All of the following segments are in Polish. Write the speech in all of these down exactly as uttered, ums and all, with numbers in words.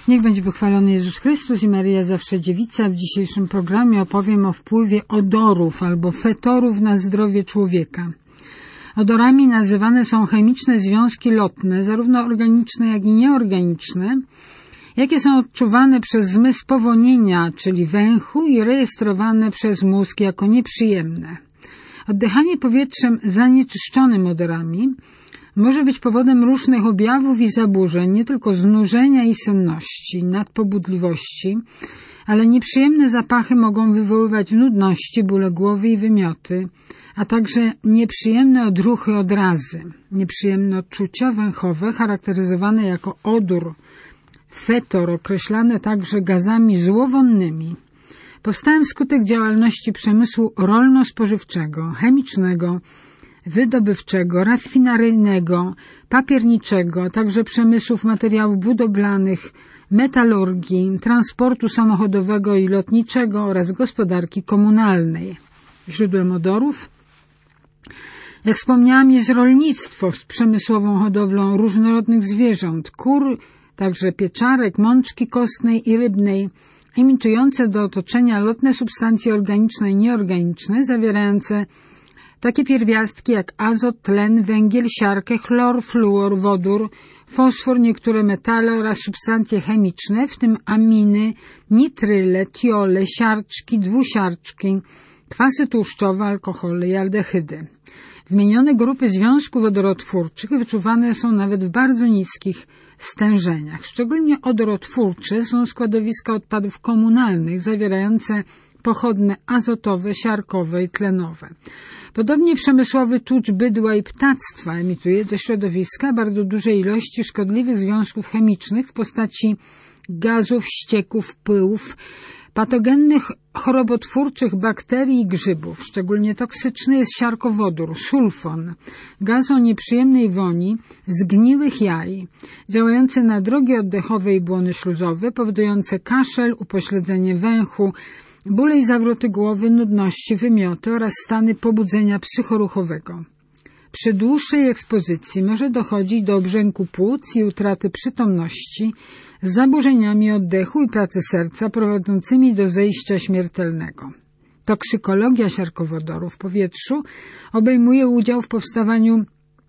Niech będzie pochwalony Jezus Chrystus i Maryja Zawsze Dziewica. W dzisiejszym programie opowiem o wpływie odorów albo fetorów na zdrowie człowieka. Odorami nazywane są chemiczne związki lotne, zarówno organiczne, jak i nieorganiczne, jakie są odczuwane przez zmysł powonienia, czyli węchu, i rejestrowane przez mózg jako nieprzyjemne. Oddychanie powietrzem zanieczyszczonym odorami może być powodem różnych objawów i zaburzeń, nie tylko znużenia i senności, nadpobudliwości, ale nieprzyjemne zapachy mogą wywoływać nudności, bóle głowy i wymioty, a także nieprzyjemne odruchy, odrazy, nieprzyjemne odczucia węchowe charakteryzowane jako odór, fetor, określane także gazami złowonnymi, powstają wskutek działalności przemysłu rolno-spożywczego, chemicznego, wydobywczego, rafinaryjnego, papierniczego, także przemysłów materiałów budowlanych, metalurgii, transportu samochodowego i lotniczego oraz gospodarki komunalnej. Źródłem odorów, jak wspomniałam, jest rolnictwo z przemysłową hodowlą różnorodnych zwierząt, kur, także pieczarek, mączki kostnej i rybnej, imitujące do otoczenia lotne substancje organiczne i nieorganiczne, zawierające takie pierwiastki jak azot, tlen, węgiel, siarkę, chlor, fluor, wodór, fosfor, niektóre metale oraz substancje chemiczne, w tym aminy, nitryle, tiole, siarczki, dwusiarczki, kwasy tłuszczowe, alkohole i aldehydy. Wymienione grupy związków odorotwórczych wyczuwane są nawet w bardzo niskich stężeniach. Szczególnie odorotwórcze są składowiska odpadów komunalnych zawierające pochodne azotowe, siarkowe i tlenowe. Podobnie przemysłowy tucz bydła i ptactwa emituje do środowiska bardzo duże ilości szkodliwych związków chemicznych w postaci gazów, ścieków, pyłów, patogennych chorobotwórczych bakterii i grzybów. Szczególnie toksyczny jest siarkowodór, sulfon, gaz o nieprzyjemnej woni zgniłych jaj, działający na drogi oddechowe i błony śluzowe, powodujące kaszel, upośledzenie węchu, bóle i zawroty głowy, nudności, wymioty oraz stany pobudzenia psychoruchowego. Przy dłuższej ekspozycji może dochodzić do obrzęku płuc i utraty przytomności, z zaburzeniami oddechu i pracy serca prowadzącymi do zejścia śmiertelnego. Toksykologia siarkowodoru w powietrzu obejmuje udział w powstawaniu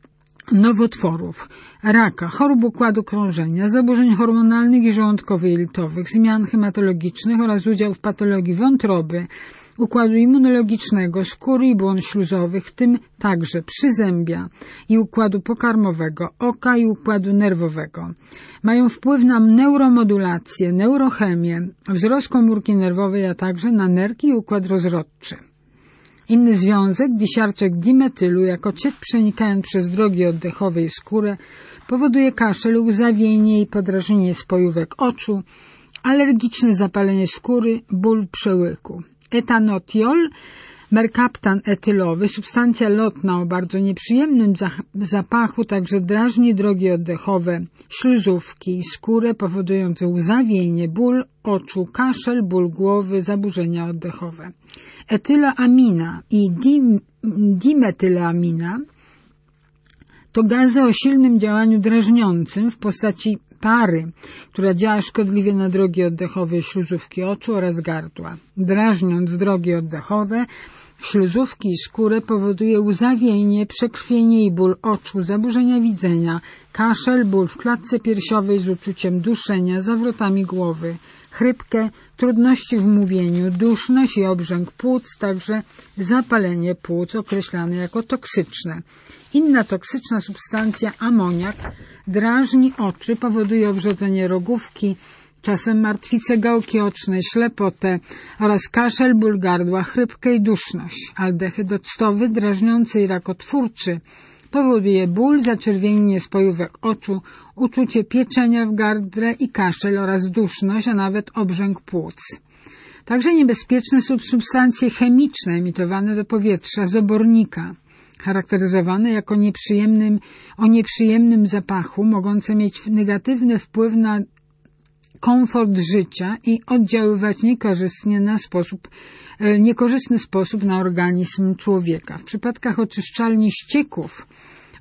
nowotworów, raka, chorób układu krążenia, zaburzeń hormonalnych i żołądkowo-jelitowych, zmian hematologicznych oraz udział w patologii wątroby, układu immunologicznego, skóry i błon śluzowych, w tym także przyzębia i układu pokarmowego, oka i układu nerwowego. Mają wpływ na neuromodulację, neurochemię, wzrost komórki nerwowej, a także na nerki i układ rozrodczy. Inny związek, disiarczek dimetylu, jako ciecz przenikając przez drogi oddechowe i skórę, powoduje kaszel, łzawienie i podrażnienie spojówek oczu, alergiczne zapalenie skóry, ból przełyku. Etanotiol, merkaptan etylowy, substancja lotna o bardzo nieprzyjemnym zapachu, także drażni drogi oddechowe, śluzówki i skórę, powodujące łzawienie, ból oczu, kaszel, ból głowy, zaburzenia oddechowe. Etyloamina i dim, dimetylamina to gazy o silnym działaniu drażniącym w postaci pary, która działa szkodliwie na drogi oddechowe i śluzówki oczu oraz gardła. Drażniąc drogi oddechowe, śluzówki i skórę, powoduje łzawienie, przekrwienie i ból oczu, zaburzenia widzenia, kaszel, ból w klatce piersiowej z uczuciem duszenia, zawrotami głowy, chrypkę, trudności w mówieniu, duszność i obrzęk płuc, także zapalenie płuc określane jako toksyczne. Inna toksyczna substancja, amoniak, drażni oczy, powoduje owrzodzenie rogówki, czasem martwicę gałki ocznej, ślepotę oraz kaszel, ból gardła, chrypkę i duszność. Aldehyd octowy, drażniący i rakotwórczy, powoduje ból, zaczerwienienie spojówek oczu, uczucie pieczenia w gardle i kaszel oraz duszność, a nawet obrzęk płuc. Także niebezpieczne są substancje chemiczne emitowane do powietrza z obornika, charakteryzowane jako nieprzyjemnym, o nieprzyjemnym zapachu, mogące mieć negatywny wpływ na komfort życia i oddziaływać niekorzystnie na sposób, niekorzystny sposób na organizm człowieka. W przypadkach oczyszczalni ścieków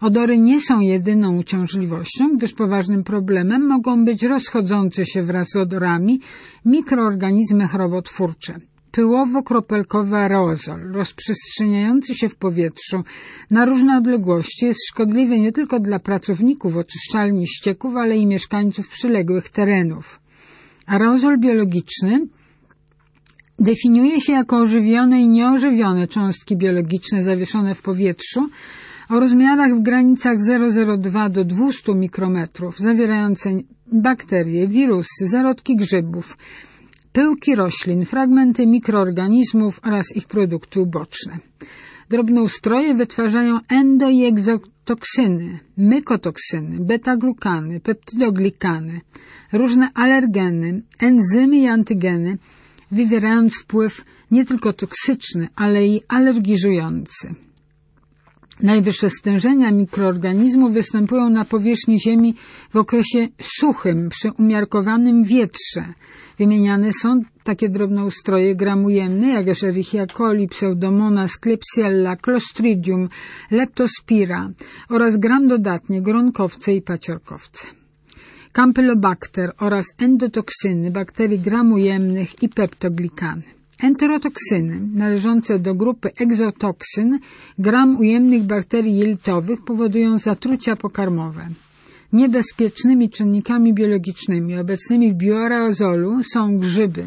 Odory nie są jedyną uciążliwością, gdyż poważnym problemem mogą być rozchodzące się wraz z odorami mikroorganizmy chorobotwórcze. Pyłowo-kropelkowy aerozol, rozprzestrzeniający się w powietrzu na różne odległości, jest szkodliwy nie tylko dla pracowników oczyszczalni ścieków, ale i mieszkańców przyległych terenów. Aerozol biologiczny definiuje się jako ożywione i nieożywione cząstki biologiczne zawieszone w powietrzu o rozmiarach w granicach zero przecinek zero dwa do dwustu mikrometrów, zawierające bakterie, wirusy, zarodki grzybów, pyłki roślin, fragmenty mikroorganizmów oraz ich produkty uboczne. Drobnoustroje wytwarzają endo- i egzotoksyny, mykotoksyny, beta-glukany, peptydoglikany, różne alergeny, enzymy i antygeny, wywierając wpływ nie tylko toksyczny, ale i alergizujący. Najwyższe stężenia mikroorganizmów występują na powierzchni Ziemi w okresie suchym, przy umiarkowanym wietrze. Wymieniane są takie drobnoustroje gramujemne jak Escherichia coli, Pseudomonas, Klebsiella, Clostridium, Leptospira oraz gram dodatnie gronkowce i paciorkowce. Campylobacter oraz endotoksyny bakterii gramujemnych i peptoglikany. Enterotoksyny, należące do grupy egzotoksyn, gram ujemnych bakterii jelitowych, powodują zatrucia pokarmowe. Niebezpiecznymi czynnikami biologicznymi obecnymi w bioaerozolu są grzyby,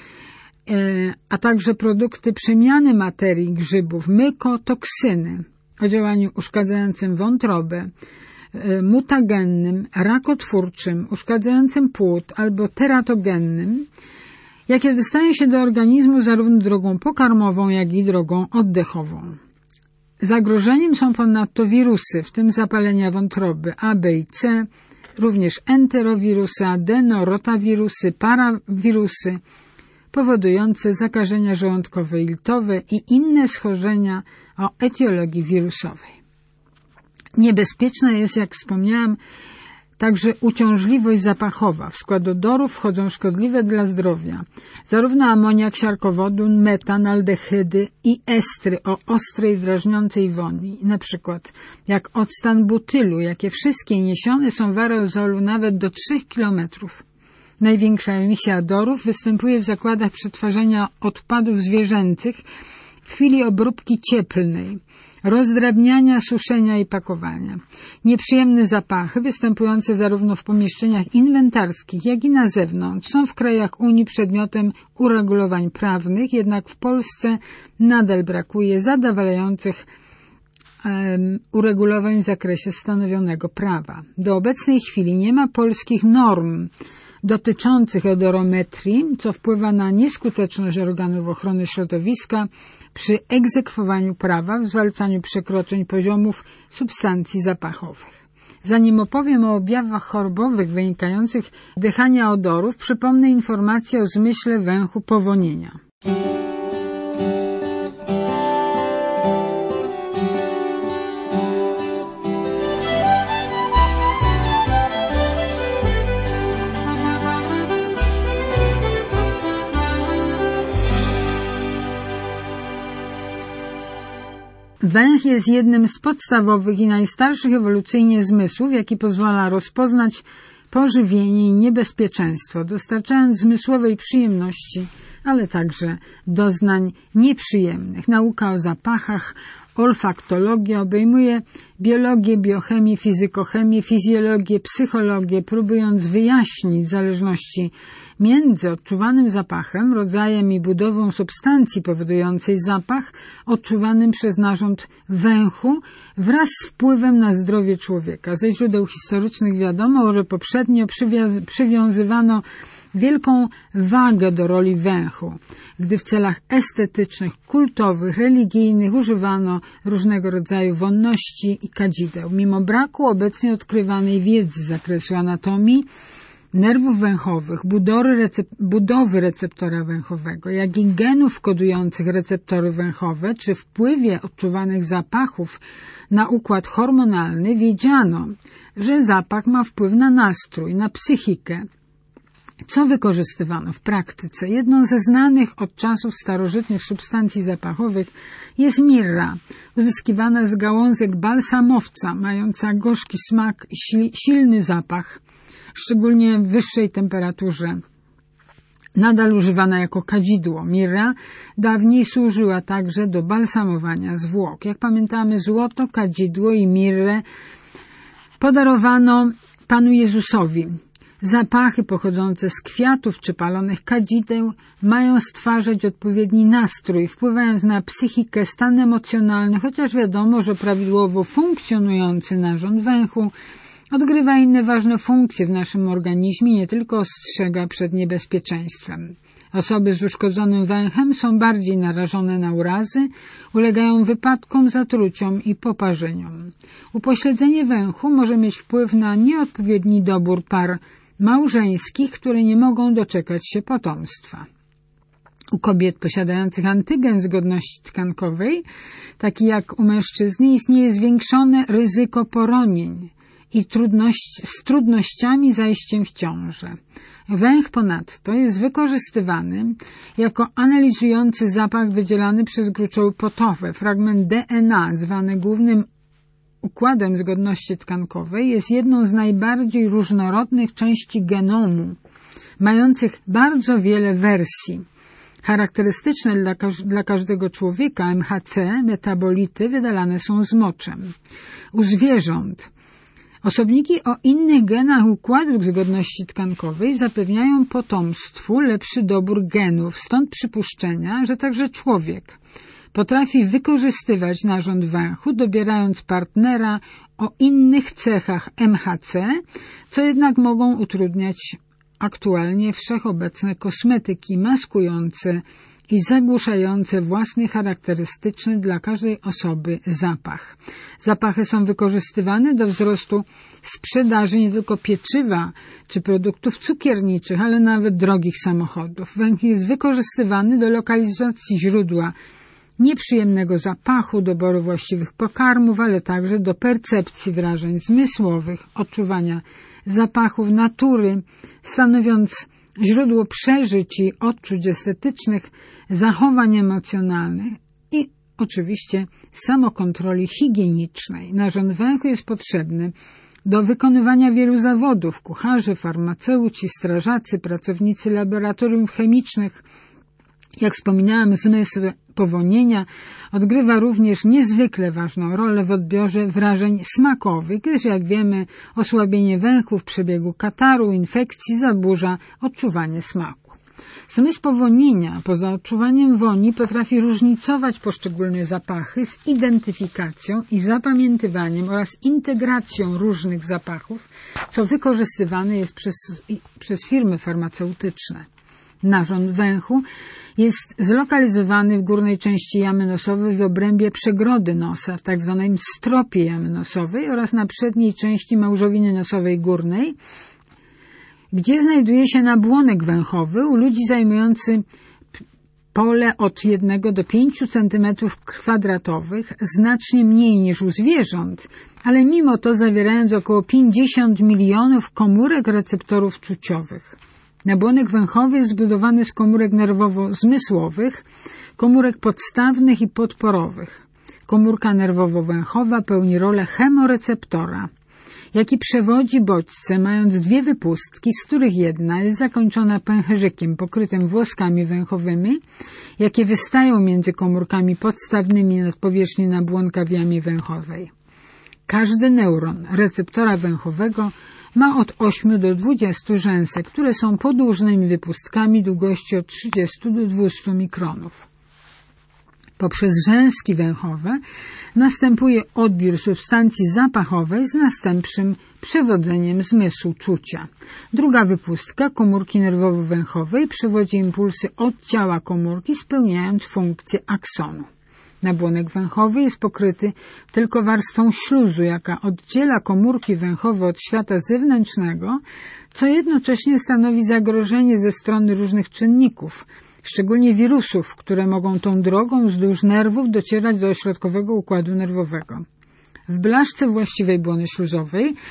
a także produkty przemiany materii grzybów, mykotoksyny o działaniu uszkadzającym wątrobę, mutagennym, rakotwórczym, uszkadzającym płód albo teratogennym, jakie dostają się do organizmu zarówno drogą pokarmową, jak i drogą oddechową. Zagrożeniem są ponadto wirusy, w tym zapalenia wątroby A, B i C, również enterowirusy, adenorotawirusy, parawirusy, powodujące zakażenia żołądkowe i jelitowe i inne schorzenia o etiologii wirusowej. Niebezpieczna jest, jak wspomniałam, także uciążliwość zapachowa. W skład odorów wchodzą szkodliwe dla zdrowia zarówno amoniak, siarkowodór, metan, aldehydy i estry o ostrej, drażniącej woni, na przykład jak octan butylu, jakie wszystkie niesione są w aerozolu nawet do trzech kilometrów. Największa emisja odorów występuje w zakładach przetwarzania odpadów zwierzęcych w chwili obróbki cieplnej, rozdrabniania, suszenia i pakowania. Nieprzyjemne zapachy występujące zarówno w pomieszczeniach inwentarskich, jak i na zewnątrz są w krajach Unii przedmiotem uregulowań prawnych, jednak w Polsce nadal brakuje zadowalających um, uregulowań w zakresie stanowionego prawa. Do obecnej chwili nie ma polskich norm dotyczących odorometrii, co wpływa na nieskuteczność organów ochrony środowiska przy egzekwowaniu prawa w zwalczaniu przekroczeń poziomów substancji zapachowych. Zanim opowiem o objawach chorobowych wynikających z wdychania odorów, przypomnę informację o zmyśle węchu powonienia. Węch jest jednym z podstawowych i najstarszych ewolucyjnie zmysłów, jaki pozwala rozpoznać pożywienie i niebezpieczeństwo, dostarczając zmysłowej przyjemności, ale także doznań nieprzyjemnych. Nauka o zapachach, olfaktologia obejmuje biologię, biochemię, fizykochemię, fizjologię, psychologię, próbując wyjaśnić zależności między odczuwanym zapachem, rodzajem i budową substancji powodującej zapach, odczuwanym przez narząd węchu, wraz z wpływem na zdrowie człowieka. Ze źródeł historycznych wiadomo, że poprzednio przywiaz- przywiązywano wielką wagę do roli węchu, gdy w celach estetycznych, kultowych, religijnych używano różnego rodzaju wonności i kadzideł. Mimo braku obecnie odkrywanej wiedzy z zakresu anatomii, nerwów węchowych, budowy, recep- budowy receptora węchowego, jak i genów kodujących receptory węchowe, czy wpływie odczuwanych zapachów na układ hormonalny, wiedziano, że zapach ma wpływ na nastrój, na psychikę Co wykorzystywano w praktyce? Jedną ze znanych od czasów starożytnych substancji zapachowych jest mirra, uzyskiwana z gałązek balsamowca, mająca gorzki smak i silny zapach, szczególnie w wyższej temperaturze. Nadal używana jako kadzidło. Mirra dawniej służyła także do balsamowania zwłok. Jak pamiętamy, złoto, kadzidło i mirrę podarowano Panu Jezusowi. Zapachy pochodzące z kwiatów czy palonych kadzideł mają stwarzać odpowiedni nastrój, wpływając na psychikę, stan emocjonalny, chociaż wiadomo, że prawidłowo funkcjonujący narząd węchu odgrywa inne ważne funkcje w naszym organizmie, nie tylko ostrzega przed niebezpieczeństwem. Osoby z uszkodzonym węchem są bardziej narażone na urazy, ulegają wypadkom, zatruciom i poparzeniom. Upośledzenie węchu może mieć wpływ na nieodpowiedni dobór par małżeńskich, które nie mogą doczekać się potomstwa. U kobiet posiadających antygen zgodności tkankowej, taki jak u mężczyzny, istnieje zwiększone ryzyko poronień i trudność, z trudnościami zajściem w ciążę. Węch ponadto jest wykorzystywany jako analizujący zapach wydzielany przez gruczoły potowe. Fragment D N A, zwany głównym układem zgodności tkankowej, jest jedną z najbardziej różnorodnych części genomu, mających bardzo wiele wersji. Charakterystyczne dla, każ dla każdego człowieka M H C, metabolity, wydalane są z moczem. U zwierząt osobniki o innych genach układu zgodności tkankowej zapewniają potomstwu lepszy dobór genów, stąd przypuszczenia, że także człowiek potrafi wykorzystywać narząd węchu, dobierając partnera o innych cechach M H C, co jednak mogą utrudniać aktualnie wszechobecne kosmetyki maskujące i zagłuszające własny charakterystyczny dla każdej osoby zapach. Zapachy są wykorzystywane do wzrostu sprzedaży nie tylko pieczywa czy produktów cukierniczych, ale nawet drogich samochodów. Węch jest wykorzystywany do lokalizacji źródła nieprzyjemnego zapachu, doboru właściwych pokarmów, ale także do percepcji wrażeń zmysłowych, odczuwania zapachów natury, stanowiąc źródło przeżyć i odczuć estetycznych, zachowań emocjonalnych i oczywiście samokontroli higienicznej. Narząd węchu jest potrzebny do wykonywania wielu zawodów: kucharze, farmaceuci, strażacy, pracownicy laboratoriów chemicznych. Jak wspominałam, zmysł powonienia odgrywa również niezwykle ważną rolę w odbiorze wrażeń smakowych, gdyż, jak wiemy, osłabienie węchu w przebiegu kataru, infekcji zaburza odczuwanie smaku. Zmysł powonienia, poza odczuwaniem woni, potrafi różnicować poszczególne zapachy z identyfikacją i zapamiętywaniem oraz integracją różnych zapachów, co wykorzystywane jest przez, przez firmy farmaceutyczne. Narząd węchu jest zlokalizowany w górnej części jamy nosowej w obrębie przegrody nosa, w tak zwanym stropie jamy nosowej oraz na przedniej części małżowiny nosowej górnej, gdzie znajduje się nabłonek węchowy u ludzi zajmujący pole od jednego do pięciu centymetrów kwadratowych, znacznie mniej niż u zwierząt, ale mimo to zawierając około pięćdziesiąt milionów komórek receptorów czuciowych. Nabłonek węchowy jest zbudowany z komórek nerwowo-zmysłowych, komórek podstawnych i podporowych. Komórka nerwowo-węchowa pełni rolę chemoreceptora, jaki przewodzi bodźce, mając dwie wypustki, z których jedna jest zakończona pęcherzykiem pokrytym włoskami węchowymi, jakie wystają między komórkami podstawnymi nad powierzchnią nabłonka w jamie węchowej. Każdy neuron receptora węchowego ma od ośmiu do dwudziestu rzęsek, które są podłużnymi wypustkami długości od trzydziestu do dwustu mikronów. Poprzez rzęski węchowe następuje odbiór substancji zapachowej z następczym przewodzeniem zmysłu czucia. Druga wypustka komórki nerwowo-węchowej przewodzi impulsy od ciała komórki, spełniając funkcję aksonu. Nabłonek węchowy jest pokryty tylko warstwą śluzu, jaka oddziela komórki węchowe od świata zewnętrznego, co jednocześnie stanowi zagrożenie ze strony różnych czynników, szczególnie wirusów, które mogą tą drogą wzdłuż nerwów docierać do ośrodkowego układu nerwowego. W blaszce właściwej błony śluzowej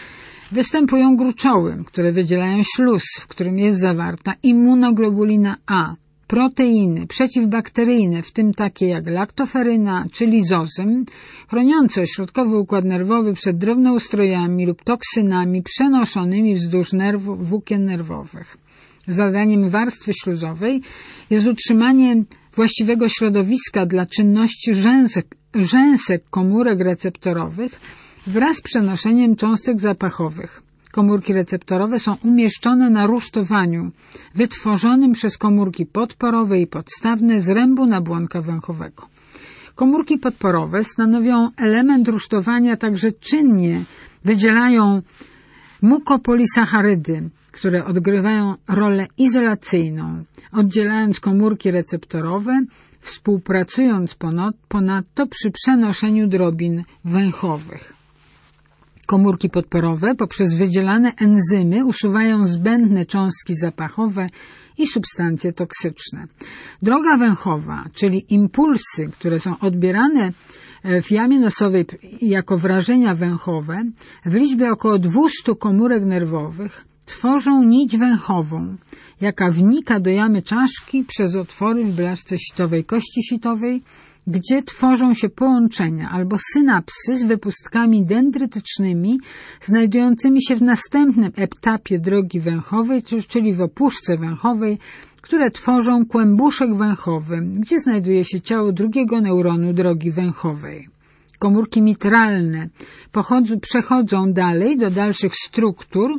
Występują gruczoły, które wydzielają śluz, w którym jest zawarta immunoglobulina A, proteiny przeciwbakteryjne, w tym takie jak laktoferyna czy lizozym, chroniące ośrodkowy układ nerwowy przed drobnoustrojami lub toksynami przenoszonymi wzdłuż nerwów, włókien nerwowych. Zadaniem warstwy śluzowej jest utrzymanie właściwego środowiska dla czynności rzęsek, rzęsek komórek receptorowych wraz z przenoszeniem cząstek zapachowych. Komórki receptorowe są umieszczone na rusztowaniu wytworzonym przez komórki podporowe i podstawne zrębu nabłonka węchowego. Komórki podporowe stanowią element rusztowania, także czynnie wydzielają mukopolisacharydy, które odgrywają rolę izolacyjną, oddzielając komórki receptorowe, współpracując ponadto przy przenoszeniu drobin węchowych. Komórki podporowe poprzez wydzielane enzymy usuwają zbędne cząstki zapachowe i substancje toksyczne. Droga węchowa, czyli impulsy, które są odbierane w jamie nosowej jako wrażenia węchowe, w liczbie około dwieście komórek nerwowych, tworzą nić węchową, jaka wnika do jamy czaszki przez otwory w blaszce sitowej kości sitowej, gdzie tworzą się połączenia albo synapsy z wypustkami dendrytycznymi znajdującymi się w następnym etapie drogi węchowej, czyli w opuszce węchowej, które tworzą kłębuszek węchowy, gdzie znajduje się ciało drugiego neuronu drogi węchowej. Komórki mitralne pochodzą, przechodzą dalej do dalszych struktur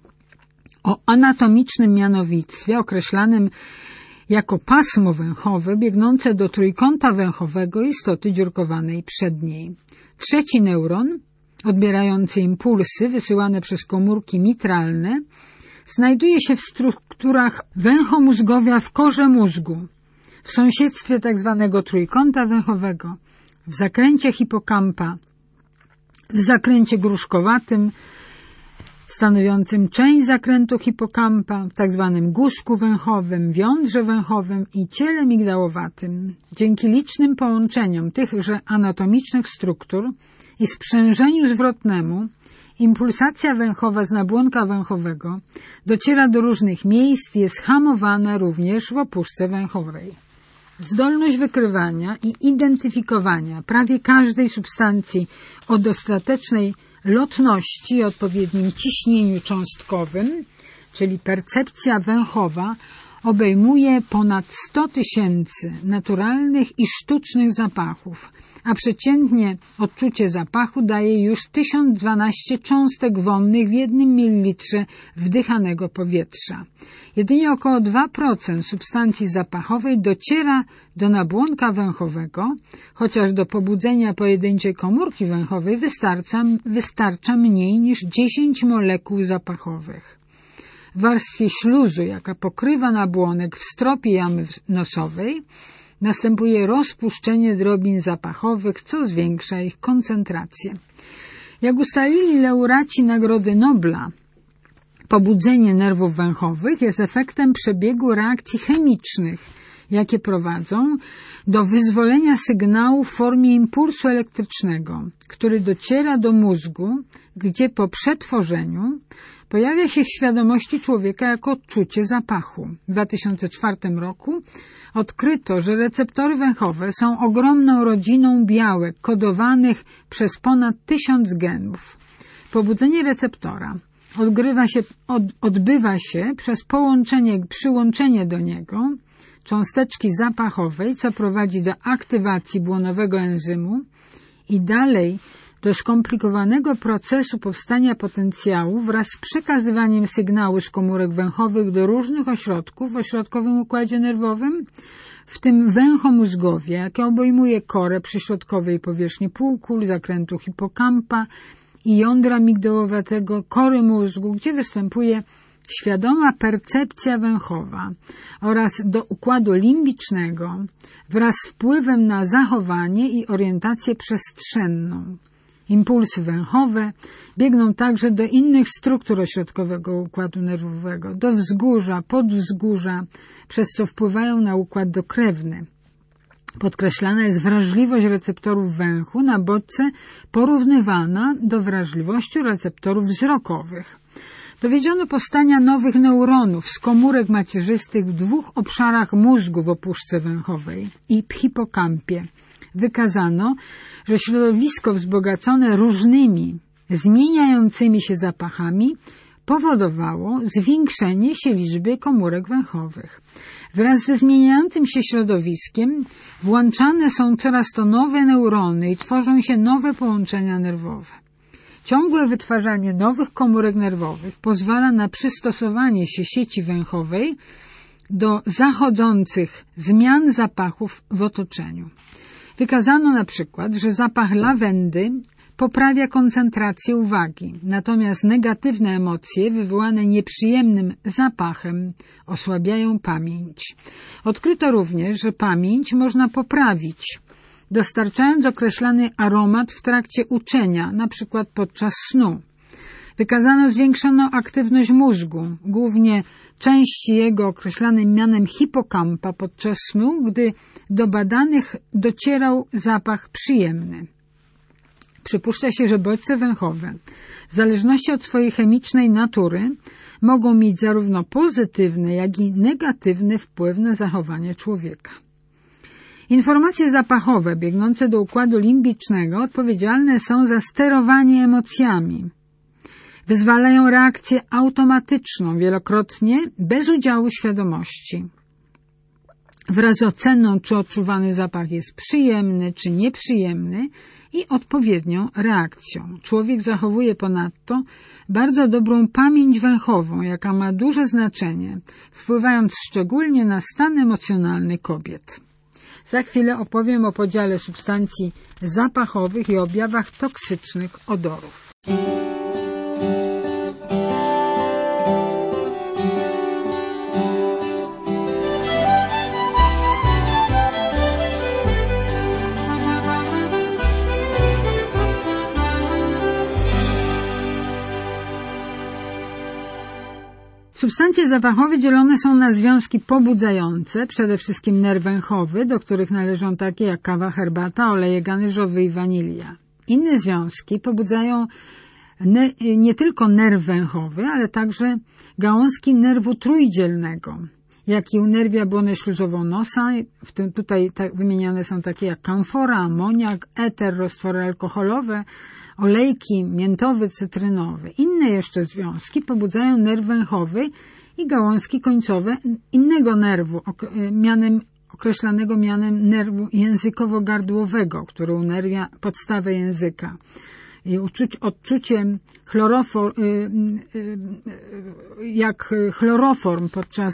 o anatomicznym mianowictwie określanym jako pasmo węchowe biegnące do trójkąta węchowego istoty dziurkowanej przedniej. Trzeci neuron, odbierający impulsy wysyłane przez komórki mitralne, znajduje się w strukturach węchomózgowia w korze mózgu, w sąsiedztwie tzw. trójkąta węchowego, w zakręcie hipokampa, w zakręcie gruszkowatym, stanowiącym część zakrętu hipokampa, w tzw. guzku węchowym, wiądrze węchowym i ciele migdałowatym. Dzięki licznym połączeniom tychże anatomicznych struktur i sprzężeniu zwrotnemu, impulsacja węchowa z nabłonka węchowego dociera do różnych miejsc i jest hamowana również w opuszce węchowej. Zdolność wykrywania i identyfikowania prawie każdej substancji o dostatecznej lotności i odpowiednim ciśnieniu cząstkowym, czyli percepcja węchowa, obejmuje ponad sto tysięcy naturalnych i sztucznych zapachów, a przeciętnie odczucie zapachu daje już tysiąc dwanaście cząstek wonnych w jednym mililitrze wdychanego powietrza. Jedynie około dwa procent substancji zapachowej dociera do nabłonka węchowego, chociaż do pobudzenia pojedynczej komórki węchowej wystarcza, wystarcza mniej niż dziesięć molekuł zapachowych. W warstwie śluzu, jaka pokrywa nabłonek w stropie jamy nosowej, następuje rozpuszczenie drobin zapachowych, co zwiększa ich koncentrację. Jak ustalili laureaci Nagrody Nobla, pobudzenie nerwów węchowych jest efektem przebiegu reakcji chemicznych, jakie prowadzą do wyzwolenia sygnału w formie impulsu elektrycznego, który dociera do mózgu, gdzie po przetworzeniu pojawia się w świadomości człowieka jako odczucie zapachu. W dwa tysiące czwartym roku odkryto, że receptory węchowe są ogromną rodziną białek kodowanych przez ponad tysiąc genów. Pobudzenie receptora odgrywa się, od, odbywa się przez połączenie, przyłączenie do niego cząsteczki zapachowej, co prowadzi do aktywacji błonowego enzymu i dalej do skomplikowanego procesu powstania potencjału wraz z przekazywaniem sygnału z komórek węchowych do różnych ośrodków w ośrodkowym układzie nerwowym, w tym węchomózgowie, jakie obejmuje korę przyśrodkowej powierzchni półkul, zakrętu hipokampa i jądra migdałowatego, kory mózgu, gdzie występuje świadoma percepcja węchowa, oraz do układu limbicznego wraz z wpływem na zachowanie i orientację przestrzenną. Impulsy węchowe biegną także do innych struktur ośrodkowego układu nerwowego, do wzgórza, podwzgórza, przez co wpływają na układ dokrewny. Podkreślana jest wrażliwość receptorów węchu na bodźce porównywana do wrażliwości receptorów wzrokowych. Dowiedziono powstania nowych neuronów z komórek macierzystych w dwóch obszarach mózgu w opuszce węchowej i w hipokampie. Wykazano, że środowisko wzbogacone różnymi, zmieniającymi się zapachami powodowało zwiększenie się liczby komórek węchowych. Wraz ze zmieniającym się środowiskiem włączane są coraz to nowe neurony i tworzą się nowe połączenia nerwowe. Ciągłe wytwarzanie nowych komórek nerwowych pozwala na przystosowanie się sieci węchowej do zachodzących zmian zapachów w otoczeniu. Wykazano na przykład, że zapach lawendy poprawia koncentrację uwagi, natomiast negatywne emocje wywołane nieprzyjemnym zapachem osłabiają pamięć. Odkryto również, że pamięć można poprawić, dostarczając określony aromat w trakcie uczenia, na przykład podczas snu. Wykazano zwiększoną aktywność mózgu, głównie części jego określanym mianem hipokampa podczas snu, gdy do badanych docierał zapach przyjemny. Przypuszcza się, że bodźce węchowe, w zależności od swojej chemicznej natury, mogą mieć zarówno pozytywny, jak i negatywny wpływ na zachowanie człowieka. Informacje zapachowe biegnące do układu limbicznego odpowiedzialne są za sterowanie emocjami. Wyzwalają reakcję automatyczną, wielokrotnie bez udziału świadomości. Wraz z oceną, czy odczuwany zapach jest przyjemny, czy nieprzyjemny i odpowiednią reakcją. Człowiek zachowuje ponadto bardzo dobrą pamięć węchową, jaka ma duże znaczenie, wpływając szczególnie na stan emocjonalny kobiet. Za chwilę opowiem o podziale substancji zapachowych i objawach toksycznych odorów. Substancje zapachowe dzielone są na związki pobudzające, przede wszystkim nerw węchowy, do których należą takie jak kawa, herbata, olejek anyżowy i wanilia. Inne związki pobudzają ne, nie tylko nerw węchowy, ale także gałązki nerwu trójdzielnego, jaki unerwia błonę śluzową nosa. W tym tutaj tak wymieniane są takie jak kamfora, amoniak, eter, roztwory alkoholowe, olejki miętowy, cytrynowy. Inne jeszcze związki pobudzają nerw węchowy i gałązki końcowe innego nerwu, mianem, określanego mianem nerwu językowo-gardłowego, który unerwia podstawę języka. I uczuć, odczucie chlorofor, jak chloroform podczas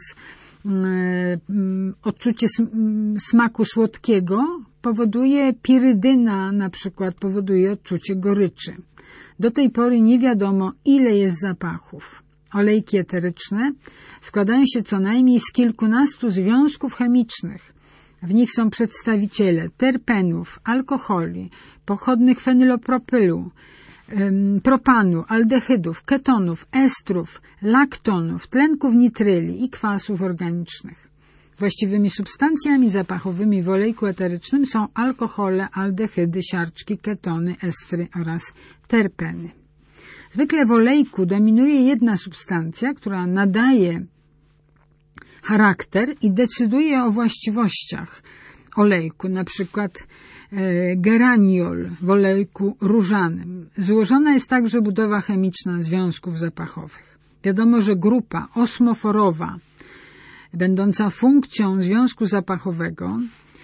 odczucie smaku słodkiego powoduje pirydyna, na przykład powoduje odczucie goryczy. Do tej pory nie wiadomo, ile jest zapachów. Olejki eteryczne składają się co najmniej z kilkunastu związków chemicznych. W nich są przedstawiciele terpenów, alkoholi, pochodnych fenylopropylu, propanu, aldehydów, ketonów, estrów, laktonów, tlenków nitryli i kwasów organicznych. Właściwymi substancjami zapachowymi w olejku eterycznym są alkohole, aldehydy, siarczki, ketony, estry oraz terpeny. Zwykle w olejku dominuje jedna substancja, która nadaje charakter i decyduje o właściwościach olejku, na przykład e, geraniol w olejku różanym. Złożona jest także budowa chemiczna związków zapachowych. Wiadomo, że grupa osmoforowa, będąca funkcją związku zapachowego,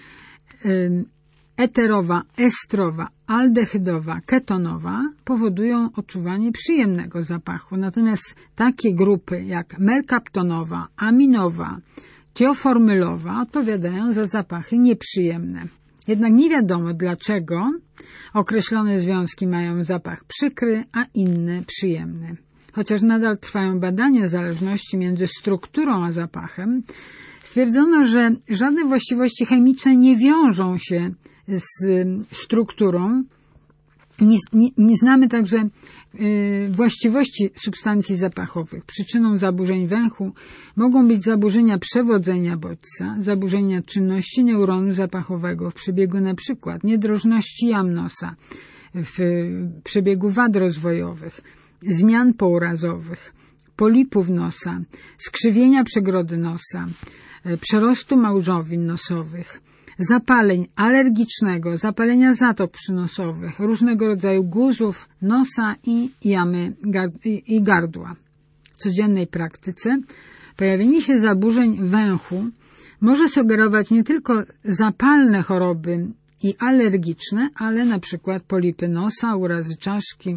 eterowa, estrowa, aldehydowa, ketonowa powodują odczuwanie przyjemnego zapachu. Natomiast takie grupy jak merkaptonowa, aminowa, tioformylowa odpowiadają za zapachy nieprzyjemne. Jednak nie wiadomo, dlaczego określone związki mają zapach przykry, a inne przyjemny. Chociaż nadal trwają badania zależności między strukturą a zapachem, stwierdzono, że żadne właściwości chemiczne nie wiążą się z strukturą Nie, nie, nie znamy także y, właściwości substancji zapachowych. Przyczyną zaburzeń węchu mogą być zaburzenia przewodzenia bodźca, zaburzenia czynności neuronu zapachowego w przebiegu na przykład niedrożności jam nosa, w przebiegu wad rozwojowych, zmian pourazowych, polipów nosa, skrzywienia przegrody nosa, przerostu małżowin nosowych, zapaleń alergicznego, zapalenia zatok przynosowych, różnego rodzaju guzów nosa i jamy i gardła. W codziennej praktyce pojawienie się zaburzeń węchu może sugerować nie tylko zapalne choroby i alergiczne, ale na przykład polipy nosa, urazy czaszki,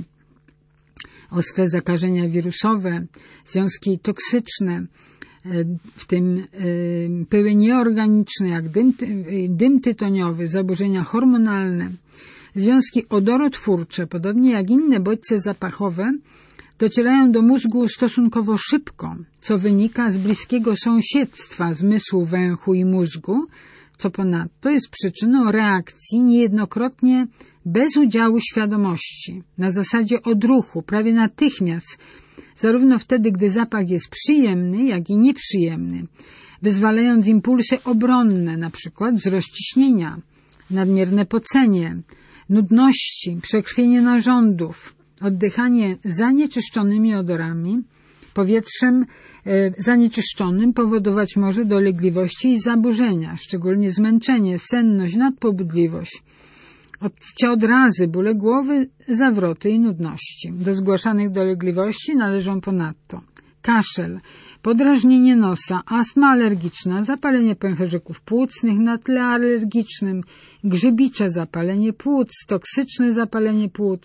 ostre zakażenia wirusowe, związki toksyczne, w tym pyły nieorganiczne, jak dym, dym tytoniowy, zaburzenia hormonalne, związki odorotwórcze, podobnie jak inne bodźce zapachowe, docierają do mózgu stosunkowo szybko, co wynika z bliskiego sąsiedztwa zmysłu węchu i mózgu, co ponadto jest przyczyną reakcji niejednokrotnie bez udziału świadomości, na zasadzie odruchu, prawie natychmiast, zarówno wtedy, gdy zapach jest przyjemny, jak i nieprzyjemny, wyzwalając impulsy obronne, np. wzrost ciśnienia, nadmierne pocenie, nudności, przekrwienie narządów, oddychanie zanieczyszczonymi odorami, powietrzem e, zanieczyszczonym powodować może dolegliwości i zaburzenia, szczególnie zmęczenie, senność, nadpobudliwość, odczucia odrazy, bóle głowy, zawroty i nudności. Do zgłaszanych dolegliwości należą ponadto kaszel, podrażnienie nosa, astma alergiczna, zapalenie pęcherzyków płucnych na tle alergicznym, grzybicze zapalenie płuc, toksyczne zapalenie płuc,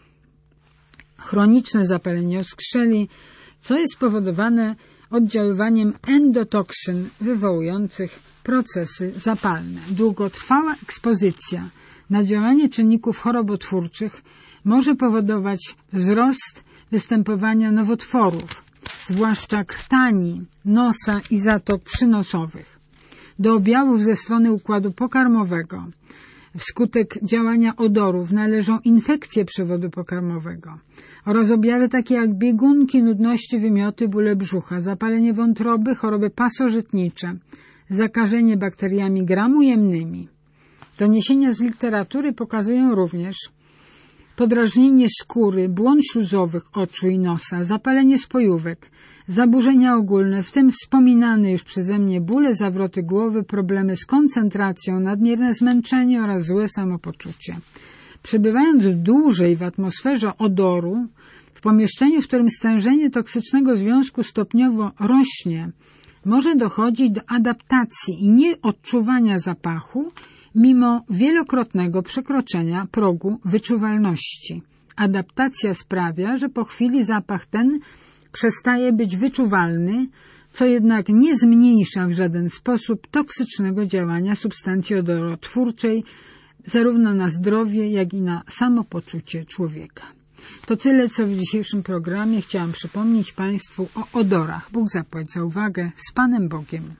chroniczne zapalenie oskrzeli, co jest spowodowane oddziaływaniem endotoksyn wywołujących procesy zapalne. Długotrwała ekspozycja na działanie czynników chorobotwórczych może powodować wzrost występowania nowotworów, zwłaszcza krtani, nosa i zatok przynosowych. Do objawów ze strony układu pokarmowego wskutek działania odorów należą infekcje przewodu pokarmowego oraz objawy takie jak biegunki, nudności, wymioty, bóle brzucha, zapalenie wątroby, choroby pasożytnicze, zakażenie bakteriami gramujemnymi. Doniesienia z literatury pokazują również podrażnienie skóry, błon śluzowych oczu i nosa, zapalenie spojówek, zaburzenia ogólne, w tym wspominane już przeze mnie bóle, zawroty głowy, problemy z koncentracją, nadmierne zmęczenie oraz złe samopoczucie. Przebywając dłużej w atmosferze odoru, w pomieszczeniu, w którym stężenie toksycznego związku stopniowo rośnie, może dochodzić do adaptacji i nieodczuwania zapachu, mimo wielokrotnego przekroczenia progu wyczuwalności. Adaptacja sprawia, że po chwili zapach ten przestaje być wyczuwalny, co jednak nie zmniejsza w żaden sposób toksycznego działania substancji odorotwórczej zarówno na zdrowie, jak i na samopoczucie człowieka. To tyle, co w dzisiejszym programie chciałam przypomnieć Państwu o odorach. Bóg zapłać za uwagę. Z Panem Bogiem.